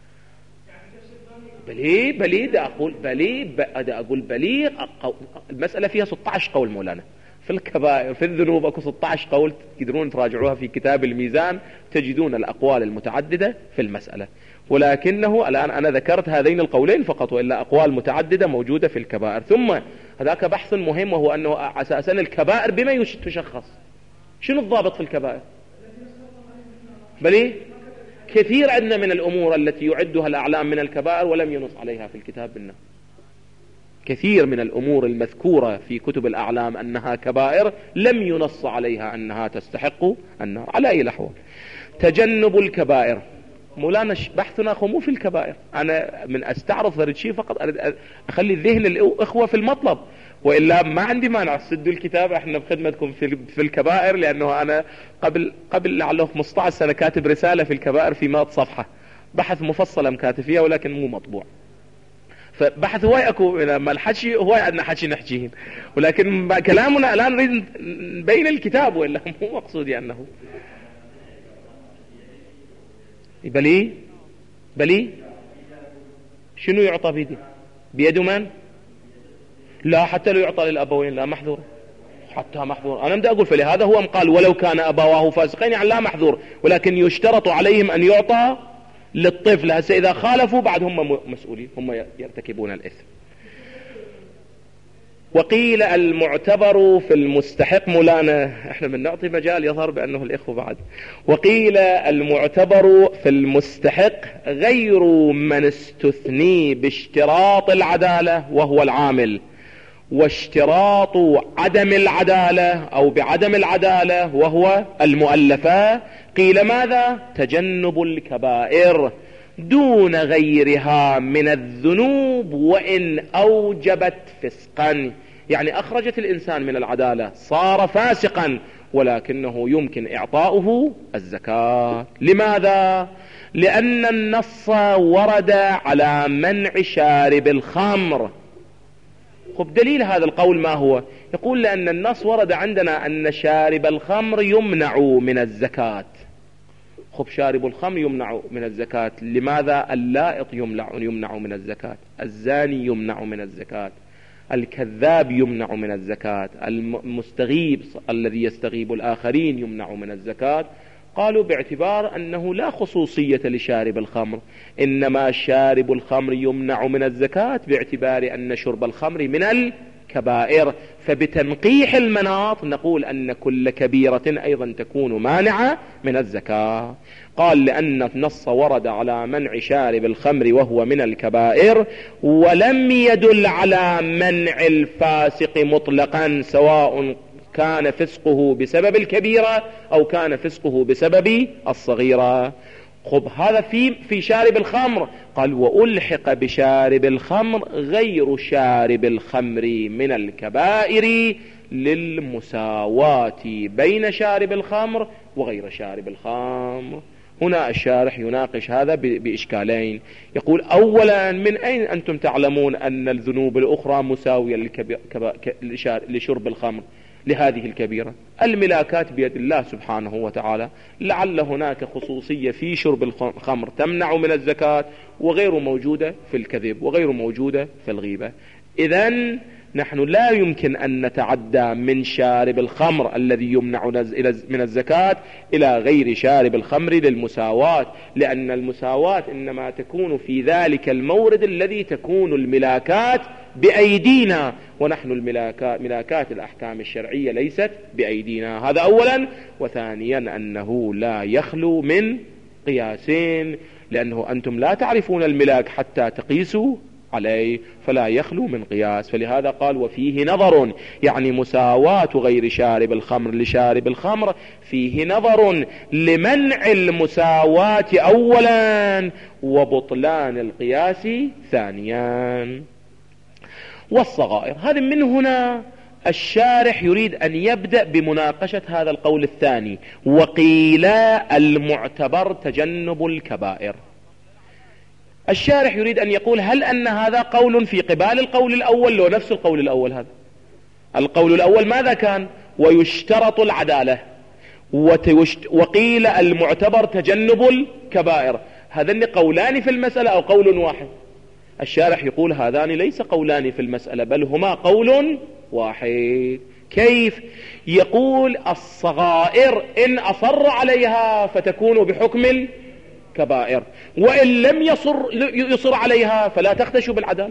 بلي دا أقول بلي المسألة فيها 16 قول مولانا في الكبائر. في الذنوب أكو 16 قول تقدرون تراجعوها في كتاب الميزان، تجدون الأقوال المتعددة في المسألة. ولكنه الآن أنا ذكرت هذين القولين فقط، وإلا أقوال متعددة موجودة في الكبائر. ثم هذاك بحث مهم، وهو أنه أساسا الكبائر بما تشخص. شنو الضابط في الكبائر؟ بلي كثير عندنا من الأمور التي يعدها الأعلام من الكبائر ولم ينص عليها في الكتاب بالنار. كثير من الأمور المذكورة في كتب الأعلام أنها كبائر لم ينص عليها أنها تستحق النار. على أي الأحوال تجنب الكبائر. مولانا بحثنا مو في الكبائر. أنا من أستعرض هذا الشيء فقط أخلي ذهن الأخوة في المطلب، وإلا ما عندي مانع سدوا الكتاب احنا بخدمتكم في الكبائر. لأنه أنا قبل لعله 15 سنة كاتب رسالة في الكبائر في 100 صفحة، بحث مفصل مكاتب فيها ولكن مو مطبوع. فبحث هواي اكو ما الحكي هواي عندنا حكي نحكيه، ولكن كلامنا الان نريد نبين الكتاب، ولا مو مقصودي انه بلي شنو يعطى بيده من؟ لا حتى لو يعطى للابوين لا محظور، حتى محظور. انا بدي اقول فلهذا هو قال ولو كان ابواه فاسقين يعني لا محظور، ولكن يشترط عليهم ان يعطى للطفل. هسه اذا خالفوا بعد هم مسؤولين، هم يرتكبون الاثم. وقيل المعتبر في المستحق. مولانا احنا بنعطي مجال يظهر بأنه الإخوة بعد. وقيل المعتبر في المستحق غير من استثني باشتراط العدالة وهو العامل، واشتراط عدم العدالة أو بعدم العدالة وهو المؤلفة. قيل ماذا؟ تجنب الكبائر دون غيرها من الذنوب وإن أوجبت فسقا، يعني أخرجت الإنسان من العدالة صار فاسقا ولكنه يمكن إعطاؤه الزكاة. لماذا؟ لأن النص ورد على منع شارب الخمر. خب دليل هذا القول ما هو؟ يقول لأن النص ورد عندنا أن شارب الخمر يمنع من الزكاة. خب شارب الخمر يمنع من الزكاة، لماذا اللائط يمنع من الزكاة، الزاني يمنع من الزكاة، الكذاب يمنع من الزكاة، المستغيب الذي يستغيب الآخرين يمنع من الزكاة؟ قالوا باعتبار أنه لا خصوصية لشارب الخمر، إنما شارب الخمر يمنع من الزكاة باعتبار أن شرب الخمر من الكبائر، فبتنقيح المناط نقول أن كل كبيرة أيضا تكون مانعة من الزكاة. قال لأن النص ورد على منع شارب الخمر وهو من الكبائر، ولم يدل على منع الفاسق مطلقا سواء كان فسقه بسبب الكبيرة أو كان فسقه بسبب الصغيرة. خب هذا في شارب الخمر. قال وألحق بشارب الخمر غير شارب الخمر من الكبائر للمساواة بين شارب الخمر وغير شارب الخمر. هنا الشارح يناقش هذا بإشكالين. يقول أولا من أين أنتم تعلمون أن الذنوب الأخرى مساوية لشرب الخمر لهذه الكبيرة؟ الملاكات بيد الله سبحانه وتعالى، لعل هناك خصوصية في شرب الخمر تمنع من الزكاة وغير موجودة في الكذب وغير موجودة في الغيبة. إذن نحن لا يمكن أن نتعدى من شارب الخمر الذي يمنع من الزكاة إلى غير شارب الخمر للمساواة، لأن المساواة إنما تكون في ذلك المورد الذي تكون الملاكات بأيدينا، ونحن ملاكات الأحكام الشرعية ليست بأيدينا. هذا أولا. وثانيا أنه لا يخلو من قياسين، لأنه أنتم لا تعرفون الملاك حتى تقيسوا عليه، فلا يخلو من قياس. فلهذا قال وفيه نظر، يعني مساواة غير شارب الخمر لشارب الخمر فيه نظر لمنع المساواة أولا وبطلان القياس ثانيا. والصغائر، هذا من هنا الشارح يريد أن يبدأ بمناقشة هذا القول الثاني. وقيل المعتبر تجنب الكبائر. الشارح يريد أن يقول هل أن هذا قول في قبال القول الأول لو نفس القول الأول؟ هذا القول الأول ماذا كان؟ ويشترط العدالة، وقيل المعتبر تجنب الكبائر. هذان قولان في المسألة أو قول واحد؟ الشارح يقول هذان ليس قولان في المسألة بل هما قول واحد. كيف؟ يقول الصغائر إن أصر عليها فتكون بحكم الكبائر، وإن لم يصر عليها فلا تخدش بالعدالة.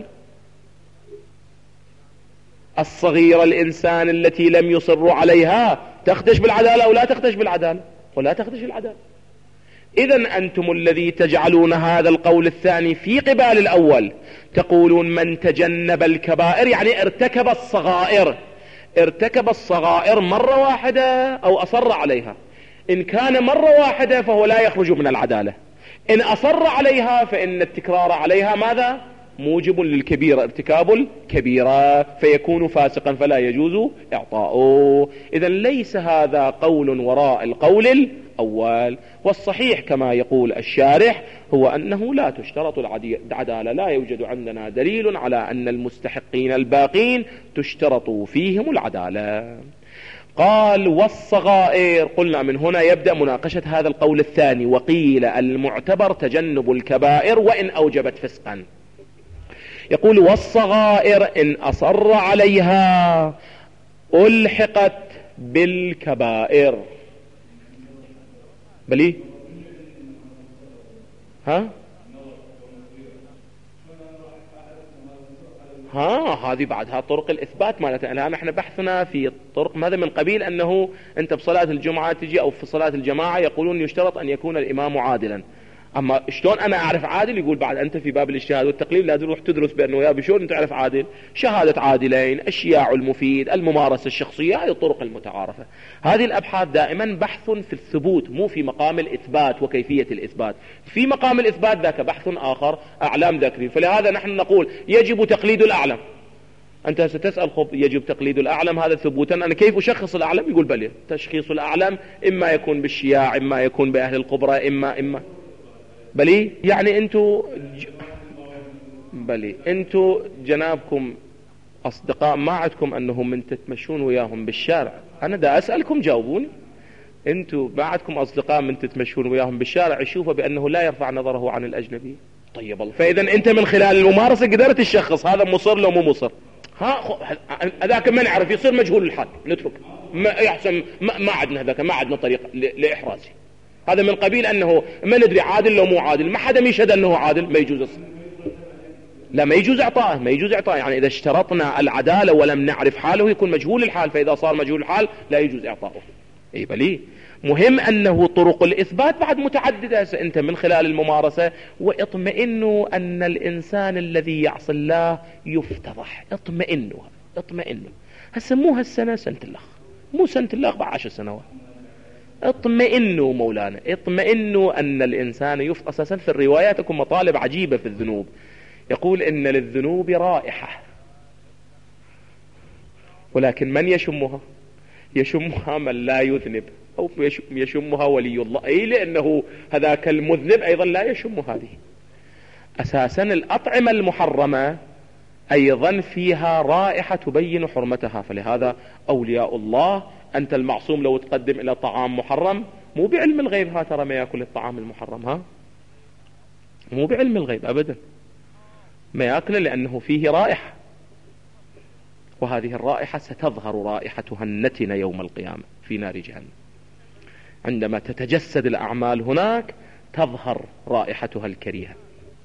الصغيرة الإنسان التي لم يصر عليها تخدش بالعدالة أو لا تخدش بالعدالة؟ ولا تخدش العدالة. إذن أنتم الذي تجعلون هذا القول الثاني في قبال الأول، تقولون من تجنب الكبائر يعني ارتكب الصغائر. ارتكب الصغائر مرة واحدة أو أصر عليها. إن كان مرة واحدة فهو لا يخرج من العدالة، إن أصر عليها فإن التكرار عليها ماذا؟ موجب للكبيرة، ارتكاب الكبيرة، فيكون فاسقا فلا يجوز إعطاؤه. إذن ليس هذا قول وراء القول الأول. والصحيح كما يقول الشارح هو أنه لا تشترط العدالة، لا يوجد عندنا دليل على أن المستحقين الباقين تشترط فيهم العدالة. قال والصغائر، قلنا من هنا يبدأ مناقشة هذا القول الثاني. وقيل المعتبر تجنب الكبائر وإن أوجبت فسقا. يقول والصغائر إن أصر عليها ألحقت بالكبائر. بلي هذه بعدها طرق الإثبات مالتها. الآن احنا بحثنا في طرق ماذا من قبيل أنه أنت بصلاة الجمعة تجي أو في صلاة الجماعة يقولون يشترط أن يكون الإمام عادلا. أما شلون أنا أعرف عادل؟ يقول بعد أنت في باب الاجتهاد والتقليد لازم تروح تدرس بأنه يا بشون أنت تعرف عادل، شهادة عادلين، الشياع المفيد، الممارسة الشخصية، هذه الطرق المتعارفة. هذه الأبحاث دائما بحث في الثبوت مو في مقام الإثبات وكيفية الإثبات. في مقام الإثبات ذاك بحث آخر، أعلام ذاكرين. فلهذا نحن نقول يجب تقليد الأعلم. أنت ستسأل خب يجب تقليد الأعلم، هذا ثبوتا. أنا كيف أشخص الأعلم؟ يقول بلي تشخيص الأعلم إما يكون بالشياع، إما يكون بأهل القبرة، إما بلي يعني انتو جنابكم أصدقاء ما عندكم أنهم من تتمشون وياهم بالشارع. أنا دا أسألكم جاوبوني. انتو ما عندكم أصدقاء من تتمشون وياهم بالشارع يشوفوا بأنه لا يرفع نظره عن الأجنبي؟ طيب الله، فإذا أنت من خلال الممارسة قدرت تشخص هذا مصر لو مو مصر. هذاك ما نعرف يصير مجهول الحال، نترك ما يحسن. ما عندنا هذاك، ما عندنا طريقة لإحرازه. هذا من قبيل أنه ما ندري عادل لو مو عادل، ما حدا يشهد أنه عادل، ما يجوز أصلا. لا ما يجوز إعطائه. يعني إذا اشترطنا العدالة ولم نعرف حاله يكون مجهول الحال، فإذا صار مجهول الحال لا يجوز إعطائه. أي بلي مهم أنه طرق الإثبات بعد متعددة. أنت من خلال الممارسة واطمئنوا أن الإنسان الذي يعصي الله يفتضح. اطمئنوا. هسه مو هالسنة سنة الأخ، مو سنة الأخ بعد 10 سنوات. اطمئنوا مولانا، اطمئنوا أن الإنسان يفتضح. أساسا في الروايات تكون مطالب عجيبة في الذنوب. يقول إن للذنوب رائحة، ولكن من يشمها؟ يشمها من لا يذنب، أو يشمها ولي الله. أي لأنه هذاك المذنب أيضا لا يشم هذه. أساسا الأطعمة المحرمة أيضا فيها رائحة تبين حرمتها. فلهذا أولياء الله أنت المعصوم لو تقدم إلى طعام محرم مو بعلم الغيب ترى ما يأكل الطعام المحرم، مو بعلم الغيب أبدا، ما يأكله لأنه فيه رائحة. وهذه الرائحة ستظهر رائحتها النتنة يوم القيامة في نار جهنم. عندما تتجسد الأعمال هناك تظهر رائحتها الكريهة.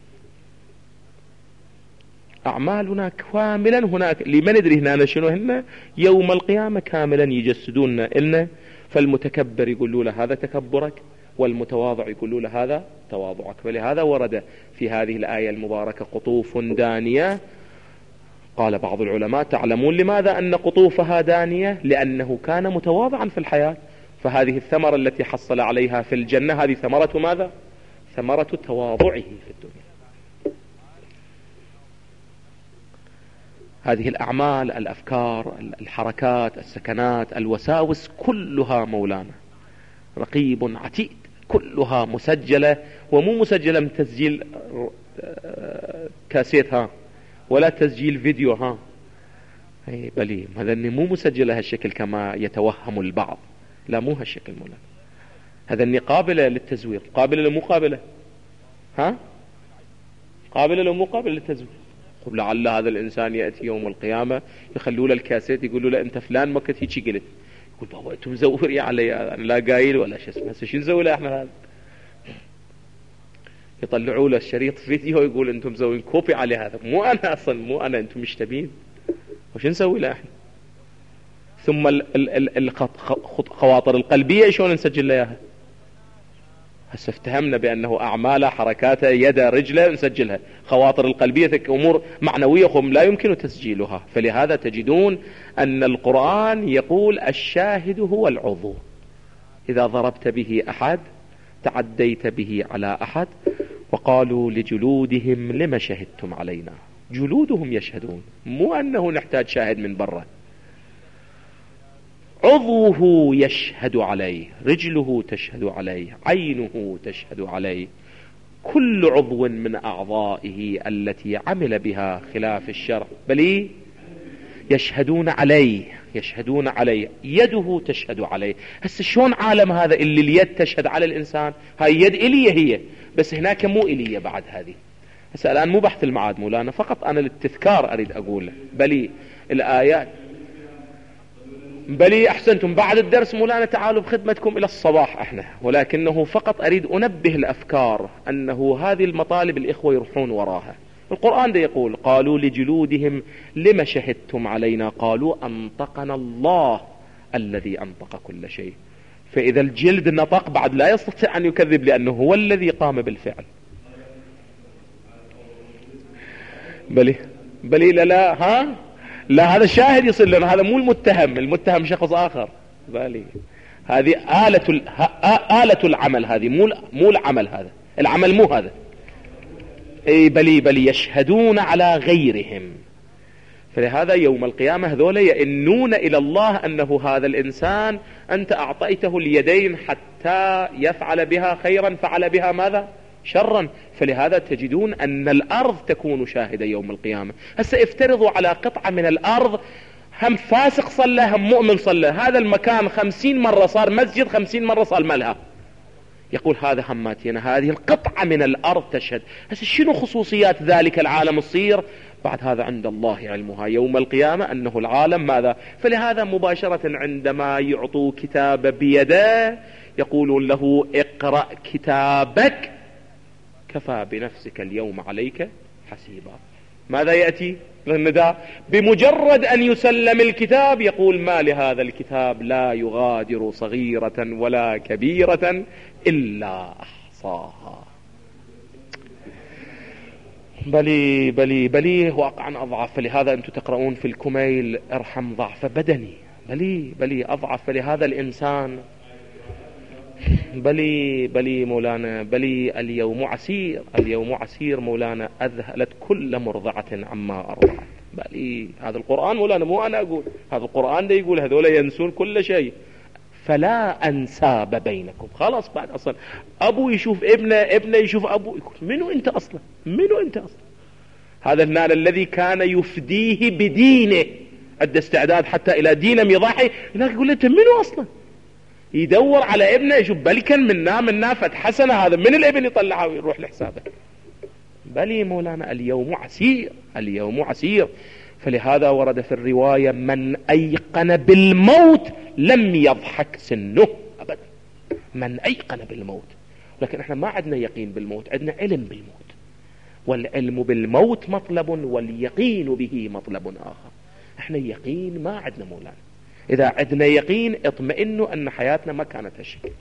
أعمالنا كاملا هناك لمن ندري هنا شنو هن يوم القيامة كاملا يجسدون لنا. فالمتكبر يقولوا له هذا تكبرك، والمتواضع يقولوا له هذا تواضعك. ولهذا ورد في هذه الآية المباركة قطوف دانية. قال بعض العلماء تعلمون لماذا أن قطوفها دانية؟ لأنه كان متواضعا في الحياة. فهذه الثمرة التي حصل عليها في الجنة هذه ثمرة ماذا؟ ثمرة تواضعه في الدنيا. هذه الأعمال، الأفكار، الحركات، السكنات، الوساوس كلها مولانا رقيب عتيد، كلها مسجلة. ومو مسجلة من تسجيل كاسيت ولا تسجيل فيديو بلي هذا مو مسجلة هالشكل كما يتوهم البعض. لا مو هالشكل مولانا. هذا قابلة للتزوير، قابلة لو مو قابلة، قابلة لو مو قابلة للتزوير. لعل هذا الإنسان يأتي يوم القيامة يخلوا له الكاسيت يقولوا له أنت فلان ما كنت هيك قلت. يقول بابا أنتم مزوري علي، أنا لا قايل ولا شيء اسمه. هسه شو نسوي له احنا؟ هذا يطلعوا له الشريط فيديو يقول أنتم مزورين كوبي على هذا. مو أنا أصلا، مو أنا، أنتم مش تبين. وش نسوي له احنا؟ ثم الخواطر القلبية شلون نسجل له اياها؟ هسه افتهمنا بأنه أعماله، حركاته، يده، رجله نسجلها. خواطر القلبية أمور معنوية هم لا يمكن تسجيلها. فلهذا تجدون أن القرآن يقول الشاهد هو العضو. إذا ضربت به أحد تعديت به على أحد. وقالوا لجلودهم لما شهدتم علينا. جلودهم يشهدون، مو أنه نحتاج شاهد من برا. عضوه يشهد عليه، رجله تشهد عليه، عينه تشهد عليه. كل عضو من أعضائه التي عمل بها خلاف الشرع بل يشهدون عليه، يشهدون عليه. يده تشهد عليه. هسه شلون عالم هذا اللي اليد تشهد على الإنسان؟ هاي يد إليه هي، بس هناك مو إليه بعد هذه. هسه الآن مو بحث المعاد مولانا، فقط أنا للتذكار أريد أقوله. بل الآيات بلي أحسنتم. بعد الدرس مولانا تعالوا بخدمتكم إلى الصباح احنا، ولكنه فقط أريد أنبه الأفكار أنه هذه المطالب الإخوة يروحون وراها. القرآن ده يقول قالوا لجلودهم لما شهدتم علينا قالوا أنطقنا الله الذي أنطق كل شيء. فإذا الجلد نطق بعد لا يستطيع أن يكذب لأنه هو الذي قام بالفعل. بلي لا ها لا، هذا الشاهد يصير لنا، هذا مو المتهم شخص آخر. بلي هذه آلة العمل، هذه مو العمل، هذا العمل مو هذا. اي بلي يشهدون على غيرهم. فلهذا يوم القيامة هذول يئنون إلى الله أنه هذا الإنسان أنت أعطيته اليدين حتى يفعل بها خيرا فعل بها ماذا؟ شرا. فلهذا تجدون أن الأرض تكون شاهدة يوم القيامة. هسه افترضوا على قطعة من الأرض هم فاسق صلى هم مؤمن صلى، هذا المكان 50 مرة صار مسجد، 50 مرة صار ملهى. يقول هذا هماتينا، هذه القطعة من الأرض تشهد. هسه شنو خصوصيات ذلك العالم الصير؟ بعد هذا عند الله علمها يوم القيامة أنه العالم ماذا. فلهذا مباشرة عندما يعطوا كتاب بيده يقولون له اقرأ كتابك كفى بنفسك اليوم عليك حسيبا. ماذا يأتي للنداء؟ بمجرد أن يسلم الكتاب يقول ما لهذا الكتاب لا يغادر صغيرة ولا كبيرة إلا أحصاها. بلي واقعا أضعف. فلهذا أنتم تقرؤون في الكميل ارحم ضعف بدني. بلي أضعف. فلهذا الإنسان بلي مولانا بلي اليوم عسير مولانا أذهلت كل مرضعة عما أرضعت. بلي هذا القرآن مولانا مو أنا أقول، هذا القرآن ده يقول هذول ينسون كل شيء. فلا أنساب بينكم. خلاص بعد أصلا أبو يشوف ابنه يشوف أبو، يقول منو أنت أصلا؟ هذا النال الذي كان يفديه بدينه، أدى استعداد حتى إلى دينه يضحي، لكن يقول أنت منو أصلا؟ يدور على ابنه يشوف بل كان منا فتح حسنة، هذا من الابن يطلعه ويروح لحسابه. بلي مولانا اليوم عسير. فلهذا ورد في الرواية من أيقن بالموت لم يضحك سنه أبدا. من أيقن بالموت. لكن احنا ما عندنا يقين بالموت، عندنا علم بالموت. والعلم بالموت مطلب واليقين به مطلب آخر. احنا يقين ما عندنا مولانا. إذا عندنا يقين اطمئنوا أن حياتنا ما كانت هالشيء.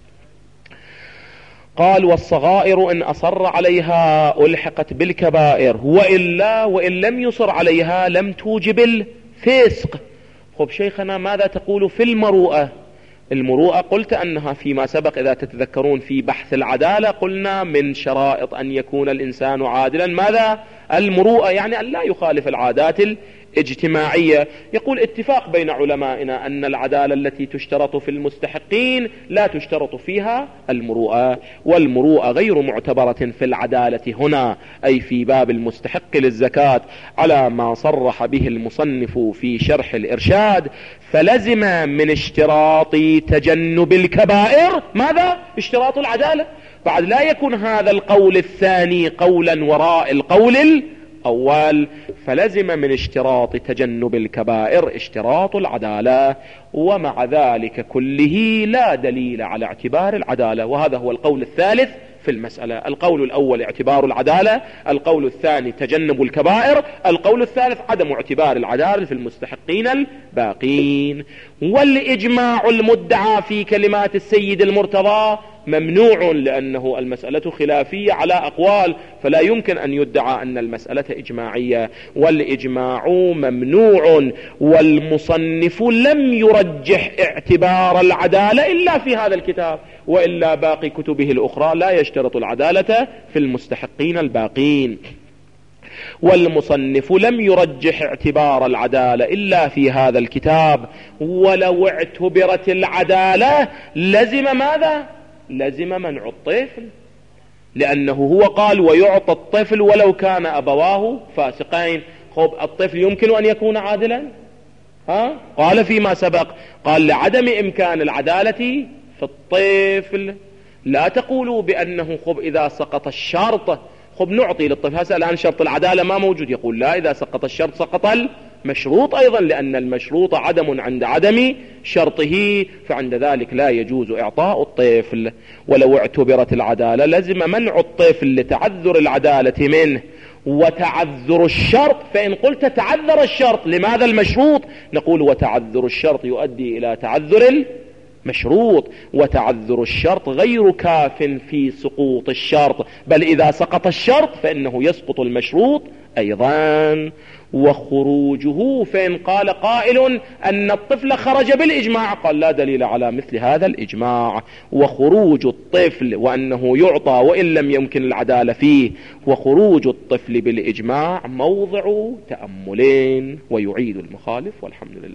قال والصغائر إن أصر عليها ألحقت بالكبائر وإن لم يصر عليها لم توجب الفسق. خب شيخنا ماذا تقول في المروءة؟ المروءة قلت أنها فيما سبق إذا تتذكرون في بحث العدالة قلنا من شرائط أن يكون الإنسان عادلا ماذا؟ المروءة، يعني أن لا يخالف العادات اجتماعية. يقول اتفاق بين علمائنا أن العدالة التي تشترط في المستحقين لا تشترط فيها المروءة، والمروءة غير معتبرة في العدالة هنا أي في باب المستحق للزكاة على ما صرح به المصنف في شرح الإرشاد. فلزم من اشتراط تجنب الكبائر ماذا؟ اشتراط العدالة. بعد لا يكون هذا القول الثاني قولا وراء القول الأول. فلزم من اشتراط تجنب الكبائر اشتراط العدالة، ومع ذلك كله لا دليل على اعتبار العدالة. وهذا هو القول الثالث في المسألة. القول الأول اعتبار العدالة، القول الثاني تجنب الكبائر، القول الثالث عدم اعتبار العدالة في المستحقين الباقين. والإجماع المدعى في كلمات السيد المرتضى ممنوع، لأنه المسألة خلافية على أقوال، فلا يمكن أن يدعى أن المسألة إجماعية. والإجماع ممنوع. والمصنف لم يرجح اعتبار العدالة إلا في هذا الكتاب، وإلا باقي كتبه الأخرى لا يشترط العدالة في المستحقين الباقين. والمصنف لم يرجح اعتبار العدالة إلا في هذا الكتاب. ولو اعتبرت العدالة لزم ماذا؟ لزم منع الطفل، لأنه هو قال ويعطى الطفل ولو كان أبواه فاسقين. خب الطفل يمكن أن يكون عادلا؟ قال فيما سبق، قال لعدم إمكان العدالة في الطفل. لا تقولوا بأنه خب إذا سقط الشرط خب نعطي للطفل. هسه الآن شرط العدالة ما موجود. يقول لا، إذا سقط الشرط سقط المشروط أيضا، لأن المشروط عدم عند عدم شرطه، فعند ذلك لا يجوز إعطاء الطفل. ولو اعتبرت العدالة لزم منع الطفل لتعذر العدالة منه. وتعذر الشرط، فإن قلت تعذر الشرط لماذا المشروط؟ نقول وتعذر الشرط يؤدي إلى تعذر المشروط، وتعذر الشرط غير كاف في سقوط الشرط، بل إذا سقط الشرط فإنه يسقط المشروط أيضا. وخروجه، فإن قال قائل أن الطفل خرج بالإجماع، قال لا دليل على مثل هذا الإجماع. وخروج الطفل وأنه يعطى وإن لم يمكن العدالة فيه، وخروج الطفل بالإجماع موضع تأملين، ويعيد المخالف والحمد لله.